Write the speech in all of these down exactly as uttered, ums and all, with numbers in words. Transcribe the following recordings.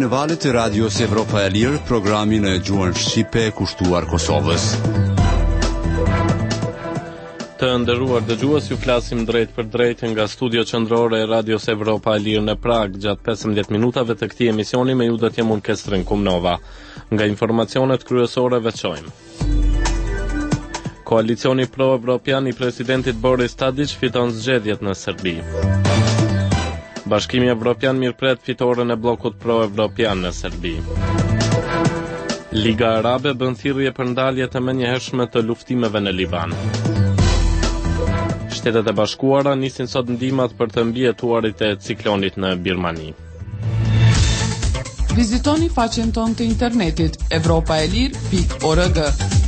në valët e Radios Evropa e Lirë, programin e gjuhën shqipe kushtuar Kosovës. Të nderuar dëgjues, ju flasim drejt për drejt nga studio qendrore e Radios Evropa e Lirë në Prag. Gjatë pesëmbëdhjetë minutave të këtij emisioni me ju do të jem unë Kestrin Kumnova. Nga informacionet kryesore veçojmë: Koalicioni pro-evropian i presidentit Boris Tadić fiton zgjedhjet në Serbi. Bashkimi Evropian mirëpret fitoren e bllokut pro-evropian në Serbi. Liga Arabe bën thirrje për ndalje të menjëhershme të luftimeve në Liban. Shtetet e Bashkuara nisin sot ndihmat për të mbijetuarit e ciklonit në Birmani. Vizitoni faqen tonë të internetit evropaelir pikë org.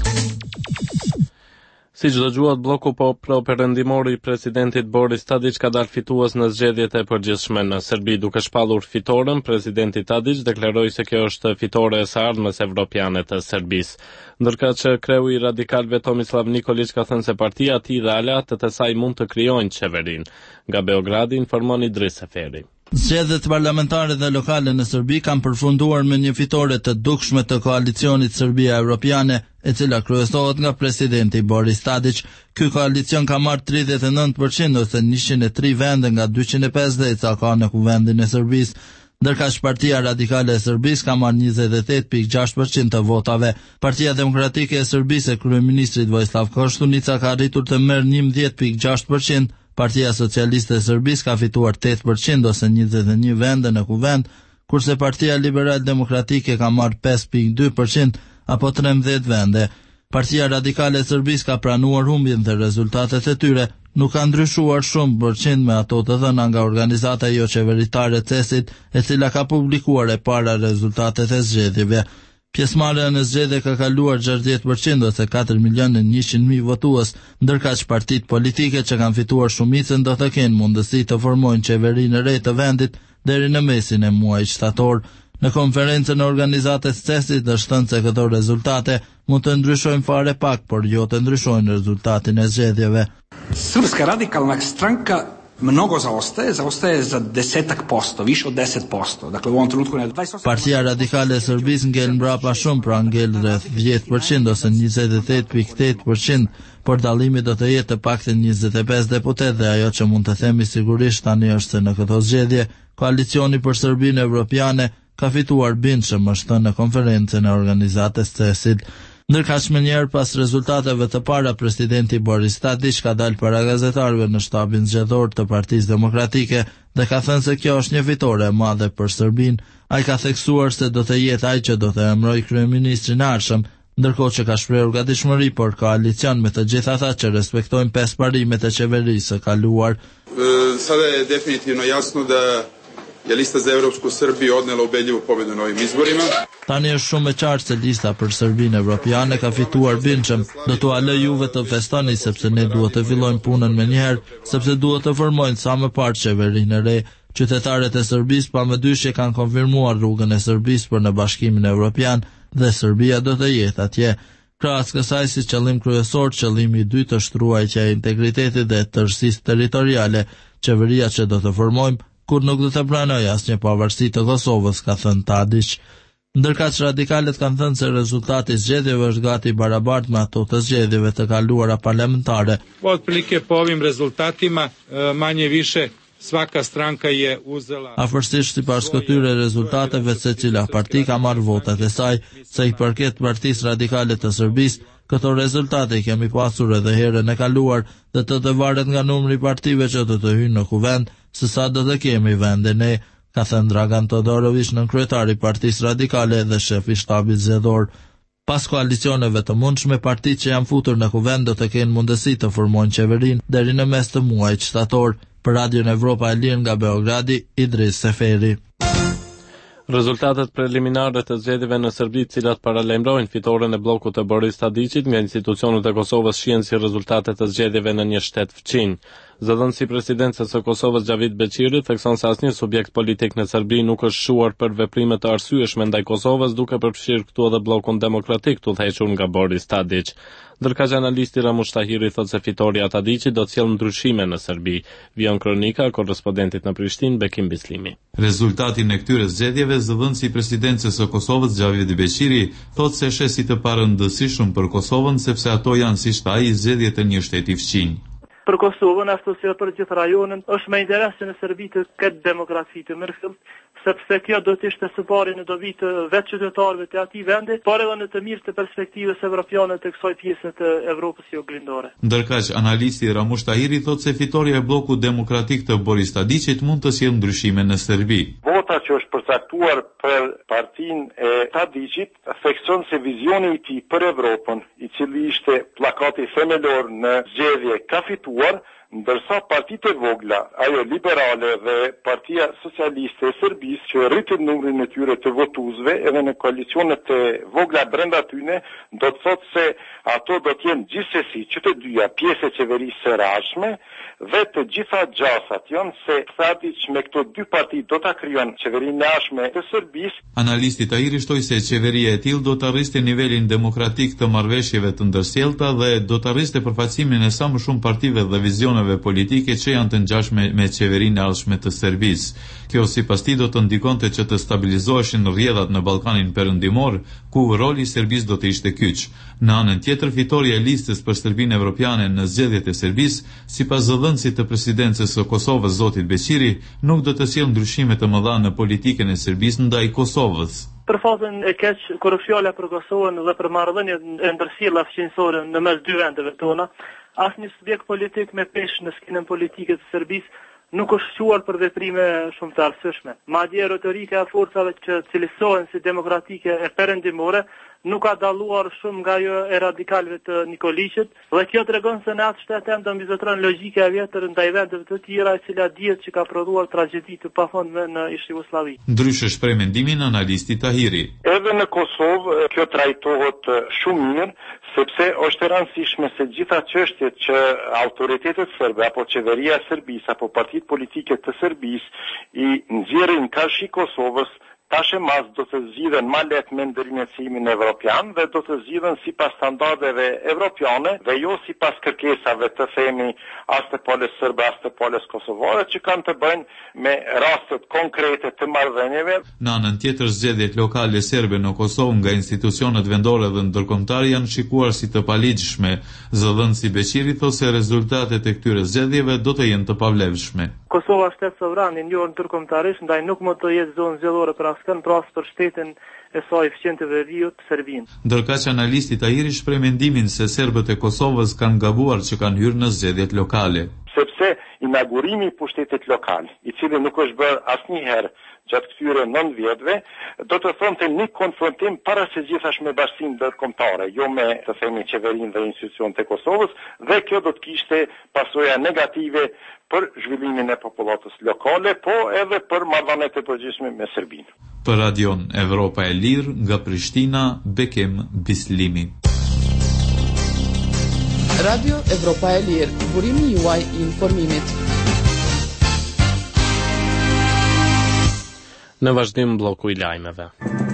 Si çdo dëgjuat, bloku po pro-perëndimor i presidentit Boris Tadić ka dalë fitues në zgjedhjet e përgjithshme në Serbi. Duke shpallur fitoren, presidenti Tadić deklaroi se kjo është fitore e së ardhmes evropiane të Serbisë. Ndërkohë që kreu i radikalëve Tomislav Nikolić ka thënë se partia e tij dhe aleatët e saj mund të krijojnë qeverinë. Nga Beogradi informon Idris Seferi. Zgjedhjet parlamentare dhe lokale në Serbi kanë përfunduar me një fitore të dukshme të koalicionit Serbia Evropiane, e cila kryesohet nga presidenti Boris Tadić. Ky koalicion ka marrë tridhjetë e nëntë përqind ose njëqind e tri vende nga dyqind e pesëdhjetë sa ka në kuvendin e Serbisë, ndërkaq Partia Radikale e Serbisë ka marrë njëzet e tetë pikë gjashtë përqind të votave. Partia Demokratike e Serbisë e kryeministrit Vojislav Koštunica ka arritur të merë njëmbëdhjetë pikë gjashtë përqind. Partia Socialiste e Serbisë ka fituar tetë përqind ose njëzet e një vende në kuvend, kurse Partia Liberal Demokratike ka marrë pesë pikë dy përqind apo trembëdhjetë vende. Partia Radikale e Serbisë ka pranuar humbjen dhe rezultatet e tyre nuk kanë ndryshuar shumë përqind me ato të dhëna nga organizata jo qeveritare CESIT, e cila ka publikuar e para rezultatet e zgjedhjeve. Pjesëmarrja në zgjedhje ka kaluar gjashtëdhjetë përqind ose katër milionë e njëqind mijë votues, ndërkaq partitë politike që kanë fituar shumicën do të kenë mundësi të formojnë qeverinë e re të vendit deri në mesin e muajit shtator. Në konferencën e organizatës CESIT është thënë se këto rezultate mund të ndryshojnë fare pak, por jo të ndryshojnë rezultatin e zgjedhjeve. Srpska radikalna stranka mnogo zaostaje, zaostaje za desetak posto, više od deset posto. Dakle, u ovom trenutku ne dvadeset osam. Partia Radikale e Serbisë ngel mbrapa shumë, pra ngel rreth dhjetë përqind ose njëzet e tetë pikë tetë përqind, por dallimi do të jetë të paktën njëzet e pesë deputet dhe ajo që mund të themi sigurisht tani është se në këto zgjedhje koalicioni për Serbinë Evropiane ka fituar bindshëm, është thënë në konferencën e organizatës CESIT. Ndërkaq më njëherë pas rezultateve të para, presidenti Boris Tadić ka dalë para gazetarëve në shtabin zgjedhor të Partisë Demokratike dhe ka thënë se kjo është një fitore e madhe për Serbinë. Ai ka theksuar se do të jetë ai që do të emërojë kryeministrin e ardhshëm, ndërkohë që ka shprehur gatishmëri për koalicion me të gjithë ata që respektojnë pesë parimet e qeverisë së kaluar. Sada je definitivno jasno da je lista za Evropsku Srbiju odnela ubedljivu pobedu na ovim izborima. Tani është shumë e qartë se lista për Serbinë Evropiane ka fituar bindshëm. Do t'ua lë juve të festoni sepse ne duhet të fillojmë punën menjëherë, sepse duhet të formojnë sa më parë qeverinë e re. Qytetarët e Serbisë pamedyshje kanë konfirmuar rrugën e Serbisë për në Bashkimin Evropian dhe Serbia do të jetë atje. Krahas kësaj, si qëllim kryesor, qëllimi i dytë është ruajtja e integritetit dhe tërësisë territoriale. Qeveria që do të formojmë kur nuk do të pranoj asnjë pavarësi të Kosovës, ka thënë Tadić. Ndërkaq radikalet kanë thënë se rezultati i zgjedhjeve është gati barabartë me ato të zgjedhjeve të kaluara parlamentare. Otprilike po ovim rezultatima manje više svaka stranka je uzela. Afërsisht sipas këtyre rezultateve secila parti ka marrë votat e saj. Sa i përket Partisë Radikale të Serbisë, këto rezultate i kemi pasur edhe herën e kaluar dhe të të varet nga numri i partive që do të hyjnë në kuvend, se sa do të kemi vende ne, ka thënë Dragan Todorović, nënkryetari i Partisë Radikale dhe shefi i shtabit zgjedhor. Pas koalicioneve të mundshme, partitë që janë futur në kuvend do të kenë mundësi të formojnë qeverinë deri në mes të muajit shtator. Për Radion Evropa e Lirë nga Beogradi, Idris Seferi. Rezultatet preliminare të zgjedhjeve në Serbi, të cilat paralajmërojnë fitoren e bllokut të Boris Tadićit nga institucionet e Kosovës, shihen si rezultate të zgjedhjeve në një shtet fqinj. Zëdhënësi i presidencës së Kosovës Xhavid Beqiri thekson se asnjë subjekt politik në Serbi nuk është shuar për veprime të arsyeshme ndaj Kosovës, duke përfshirë këtu edhe bllokun demokratik të udhëhequr nga Boris Tadić. Ndërkaq analisti Ramush Tahiri thotë se fitoria e Tadiçit do të sjellë ndryshime në Serbi. Vion kronika korrespondentit në Prishtinë Bekim Bislimi. Rezultatin e këtyre zgjedhjeve, zëdhënësi i presidencës së Kosovës Xhavid Beqiri thotë se sheh si të parëndësishëm për Kosovën sepse ato janë si shtaj i zgjedhjet e një shteti fqinj. Për Kosovën, ashtu si për gjithë rajonin, është me interes që në Serbi të ketë demokraci të mërfill, sepse kjo do të ishte së pari në dobi të vetë qytetarëve të atij vendi, por edhe në të mirë të perspektivës evropiane të kësaj pjese të Evropës jo glindore. Ndërkaq analisti Ramush Tahiri thotë se fitoria e bllokut demokratik të Boris Tadiçit mund të sjellë ndryshime në Serbi. Vota që është përcaktuar për partinë e Tadiçit thekson se vizioni i tij për Evropën, i cili ishte pllakati themelor në zgjedhje, ka fituar, ndërsa partitë e vogla, ajo liberale dhe Partia Socialiste e Serbisë, që rritin numrin e tyre të votuesve edhe në koalicionet e vogla brenda tyne, do të thotë se ato do të jenë gjithsesi që të dyja pjesë e qeverisë së rashme dhe të gjitha gjasat janë se Tadić me këto dy parti do ta krijojnë qeverinë e ashme të Serbisë. Analisti Tahiri shtoi se qeveria e tillë do të arriste nivelin demokratik të marrëveshjeve të ndërsjellta dhe do të arriste përfaqësimin e sa më shumë partive dhe vizioneve politike që janë të ngjashme me qeverinë e ardhshme të Serbisë. Kjo sipas tij do të ndikonte që të stabilizoheshin rrjedhat në Ballkanin Perëndimor, ku roli i Serbisë do të ishte kyç. Në anën tjetër, fitoria e listës për Serbinë Evropiane në zgjedhjet e Serbisë, sipas zëdhënësit të presidencës së Kosovës zotit Beqiri, nuk do të sjellë ndryshime të mëdha në politikën e Serbisë ndaj Kosovës. Për fazën e keq, kur fjala për Kosovën dhe për marrëdhënien e ndërsjellë fqinjësore në mes dy vendeve tona, asnjë subjekt politik me peshë në skenën politike të Serbisë nuk është shuar për veprime shumë të arsyeshme. Madje retorika e forcave që cilësohen si demokratike e perëndimore nuk ka dalluar shumë nga ajo e radikalëve të Nikoliçit, dhe kjo tregon se në atë shtet ende mbizotron logjika e vjetër ndaj vendeve të tjera, e cila dihet që ka prodhuar tragjedi të pafundme në ish Jugosllavi. Ndryshe shpreh mendimin analisti Tahiri. Edhe në Kosovë kjo trajtohet shumë mirë, sepse është e rëndësishme se gjitha çështjet që autoritetet serbe apo qeveria e Serbisë apo partitë politike të Serbisë i nxjerrin karshi Kosovës, tash e mas do të zgjidhen ma lehtë me ndërmjetësimin evropian dhe do të zgjidhen sipas standardeve evropiane dhe jo sipas kërkesave të themi as të palës serbe as të palës kosovare, që kanë të bëjnë me rastet konkrete të marrëdhënieve. Në anën tjetër, zgjedhjet lokale serbe në Kosovë nga institucionet vendore dhe ndërkombëtare janë shikuar si të paligjshme. Zëdhënësi Beqiri thotë se rezultatet e këtyre zgjedhjeve do të jenë të pavlefshme. Kosova është shtet sovran i njohur ndërkombëtarisht, ndaj nuk mund të jetë zonë zgjedhore për askën pras për shtetin e saj fqinjtë të veriut Serbinë. Ndërkaq analisti Tahiri shpreh mendimin se serbët e Kosovës kanë gabuar që kanë hyrë në zgjedhjet lokale. Sepse inaugurimi i pushtetit lokal, i cili nuk është bërë asnjëherë gjatë këtyre nëntë vjetëve, do të thonte një konfrontim para se gjithash me bashkinë ndërkombëtare, jo me të themi qeverinë dhe institucionet e Kosovës, dhe kjo do të kishte pasoja negative për zhvillimin e popullatës lokale, po edhe për marrëdhëniet e përgjithshme me Serbinë. Për Radion Evropa e Lirë, nga Prishtina, Bekem Bislimi. Radio Evropa e Lirë, burimi juaj i informimit. Në vazhdim bloku i lajmeve.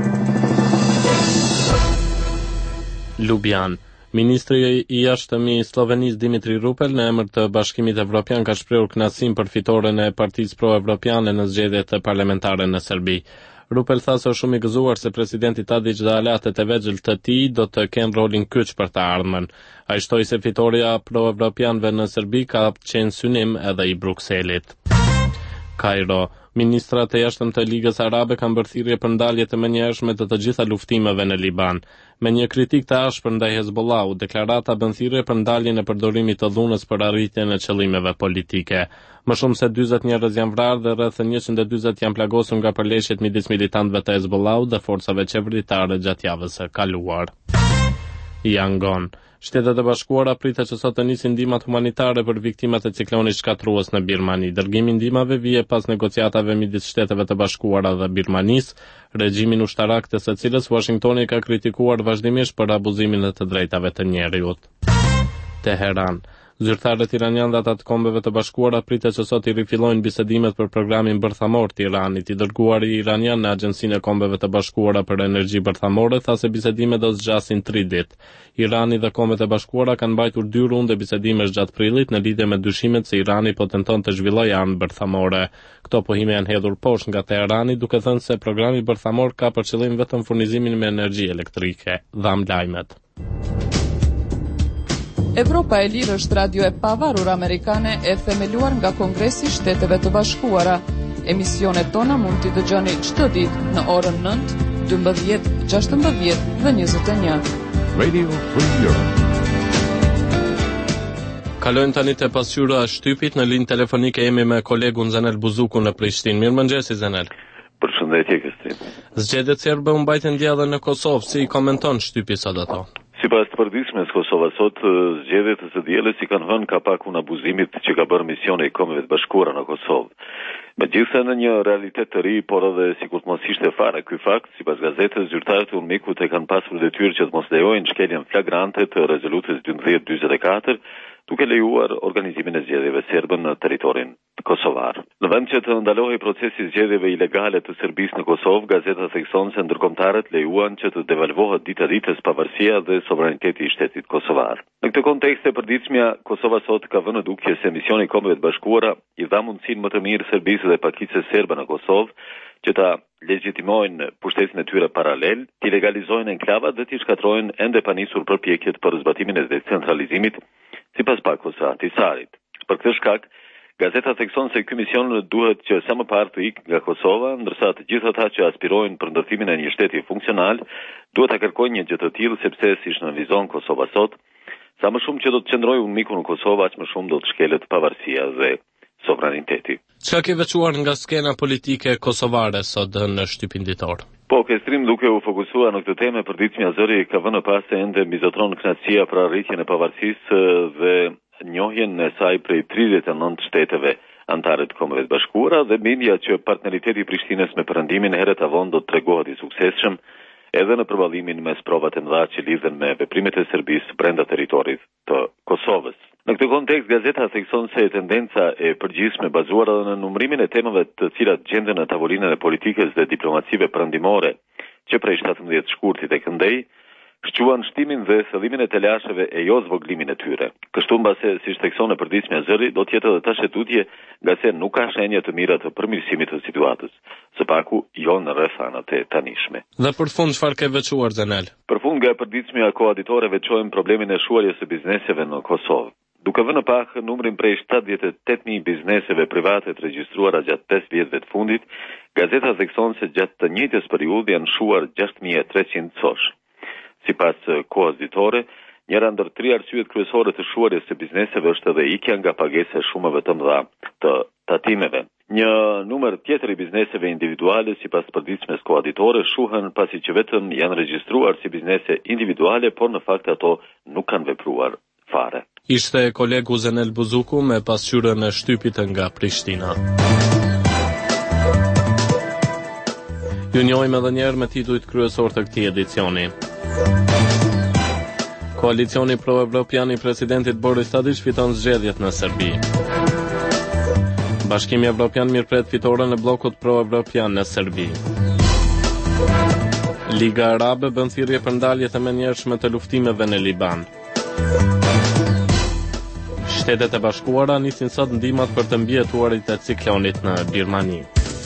Lubian. Ministri i jashtëmi i Slovenisë Dimitri Rupel në emër të Bashkimit Evropian ka shprehur kënaqësinë për fitoren e Partisë Pro-Evropiane në zgjedhjet parlamentare në Serbi. Rupel tha se është shumë i gëzuar se presidenti Tadić dhe aleatet e vegjël të tij do të kenë rolin kyç për të ardhmen. Ai shtoi se fitoria pro-evropianëve në Serbi ka qenë synim edhe i Brukselit. Kairo. Ministrat e jashtëm të Ligës Arabe kanë bërë thirrje për ndalje të menjëhershme të të gjitha luftimeve në Liban. Me një kritik të ashpër ndaj Hezbollahu, deklarata bën thirrje për ndaljen e përdorimit të dhunës për arritjen e qëllimeve politike. Më shumë se dyzet njerëz janë vrarë dhe rreth njëqind e dyzet janë plagosur nga përleshjet midis militantëve të Hezbollahu dhe forcave qeveritare gjatë javës së kaluar. Yangon. Shtetet e Bashkuara pritet që sot të nisin ndihmat humanitare për viktimat e ciklonit shkatrues në Birmani. Dërgimi i ndihmave vije pas negociatave midis Shteteve të Bashkuara dhe Birmanisë, regjimin ushtarak të së cilës Washingtoni ka kritikuar vazhdimisht për abuzimin e të drejtave të njerëzit. Teheran. Zyrtarët iranianë dhe ata të Kombeve të Bashkuara pritet që sot i rifillojnë bisedimet për programin bërthamor të Iranit. I dërguari iranian në Agjencinë e Kombeve të Bashkuara për Energji Bërthamore tha se bisedimet do të zgjasin tre ditë. Irani dhe Kombet e Bashkuara kanë mbajtur dy runde bisedimesh gjatë prillit në lidhje me dyshimet se Irani po tenton të zhvillojë armë bërthamore. Këto pohime janë hedhur poshtë nga Teherani, duke thënë se programi bërthamor ka për qëllim vetëm furnizimin me energji elektrike. Dham lajmet. Evropa e Lirë është radio e pavarur amerikane e themeluar nga Kongresi i Shteteve të Bashkuara. Emisionet tona mund t'i dëgjoni çdo ditë në orën nëntë, dymbëdhjetë, gjashtëmbëdhjetë dhe njëzet e një. Radio Free Europe. Kalojmë tani te pasqyra e shtypit. Në linjë telefonike jemi me kolegun Zenel Buzuku në Prishtinë. Mirëmëngjesi Zenel. Përshëndetje Kristrin. Zgjedhjet serbe u mbajtën djallë në Kosovë, si i komenton shtypi sot ato? Sipas të përditshmes Kosova sot, zgjedhjet e së dielës i kanë vënë kapakun abuzimit që ka bërë misioni i Kombeve të Bashkuara në Kosovë. Megjithëse në një realitet të ri, por edhe sikur të mos ishte fare ky fakt, sipas gazetës, zyrtarët e UNMIK-ut e kanë pasur detyrë që të mos lejojnë shkeljen flagrante të rezolutës dymbëdhjetë dyzet e katër, duke lejuar organizimin e zgjedhjeve serbe në territorin kosovar. Në vend që të ndalohej procesi i zgjedhjeve ilegale të Serbisë në Kosovë, gazeta thekson se ndërkombëtarët lejuan që të devalvohet ditë ditës pavarësia dhe sovraniteti i shtetit kosovar. Në këtë kontekst e përditshmja, Kosova sot ka vënë në dukje se misioni i Kombeve të Bashkuara i dha mundësinë më të mirë Serbisë dhe pakicës serbe në Kosovë që ta legjitimojnë pushtetin e tyre paralel, t'i legalizojnë enklavat dhe t'i shkatrojnë ende panisur përpjekjet për zbatimin e decentralizimit, sipas Pakos së Ahtisarit. Për këtë shkak, gazeta thekson se ky mision duhet që sa më parë të ikë nga Kosova, ndërsa të gjithë ata që aspirojnë për ndërtimin e një shteti funksional duhet ta kërkojnë një gjë të tillë, sepse siç nënvizon Kosova sot, sa më shumë që do të qëndrojë UNMIK-u në Kosovë, aq më shumë do të shkelet pavarësia dhe sovraniteti. Çka ke veçuar nga skena politike kosovare sot në shtypin ditor? Po, Kestrim, duke u fokusuar në këtë temë, përditshmja zëri ka vënë pas se ende mbizotron kënaqësia për arritjen e pavarësisë dhe njohjen e saj prej tridhjetë e nëntë shteteve anëtare të Kombeve të Bashkuara dhe bindja që partneriteti i Prishtinës me Perëndimin herët avon do të tregohet i suksesshëm edhe në përballimin mes provat e mëdha që lidhen me veprimet e Serbisë brenda territorit të Kosovës. Në këtë kontekst, gazeta thekson se tendenca e përgjithshme bazuar edhe në numërimin e temave të cilat gjenden në tavolinën e politikës dhe diplomacive perëndimore, që prej shtatëmbëdhjetë shkurtit e këndej, shquan shtimin dhe thellimin e telasheve e jo zvoglimin e tyre. Kështu mbase, siç thekson e përditshmja zëri, do të jetë edhe tash e tutje, nga se nuk ka shenja të mira të përmirësimit të situatës, së paku jo në rrethanat e tanishme. Dhe për fund çfarë ke veçuar Zenel? Për fund nga e përditshmja koaditore veçojmë problemin e shuarjes së bizneseve në Kosovë. Duke vënë pak numrin prej shtatëdhjetë e tetë mijë bizneseve private të regjistruara gjatë pesë vjetëve të fundit, gazeta thekson se gjatë të njëjtës periudhe janë shuar gjashtë mijë e treqind cosh. Sipas koaditore, njëra ndër tre arsyet kryesore të shuarjes së bizneseve është edhe ikja nga pagesa e shumave të mëdha të tatimeve. Një numër tjetër i bizneseve individuale, sipas përditshmes koaditore, shuhen pasi që vetëm janë regjistruar si biznese individuale, por në fakt ato nuk kanë vepruar fare. Ishte kolegu Zenel Buzuku me pasqyrën e shtypit nga Prishtina. Ju njohim edhe njerë me titujt kryesor të këtij edicioni. Koalicioni pro-evropian i presidentit Boris Tadić fiton zgjedhjet në Serbi. Bashkimi Evropian mirëpret fitoren e bllokut pro-evropian në Serbi. Liga Arabe bën thirrje për ndalje të menjëhershme të luftimeve në Liban. Shtetet e Bashkuara nisin sot ndihmat për të mbijetuarit e ciklonit në Birmani.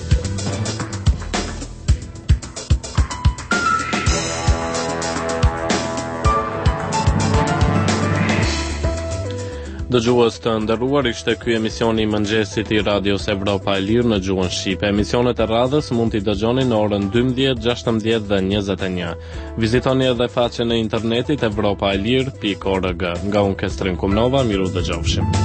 Dëgjues të nderuar, ishte ky emisioni i mëngjesit i Radios Evropa e Lirë në gjuhën shqipe. Emisionet e radhës mund t'i dëgjoni në orën dymbëdhjetë, gjashtëmbëdhjetë dhe njëzet e një. Vizitoni edhe faqen e internetit evropaelir pikë org. Nga unë Kestrin Kumnova, miru dëgjofshim.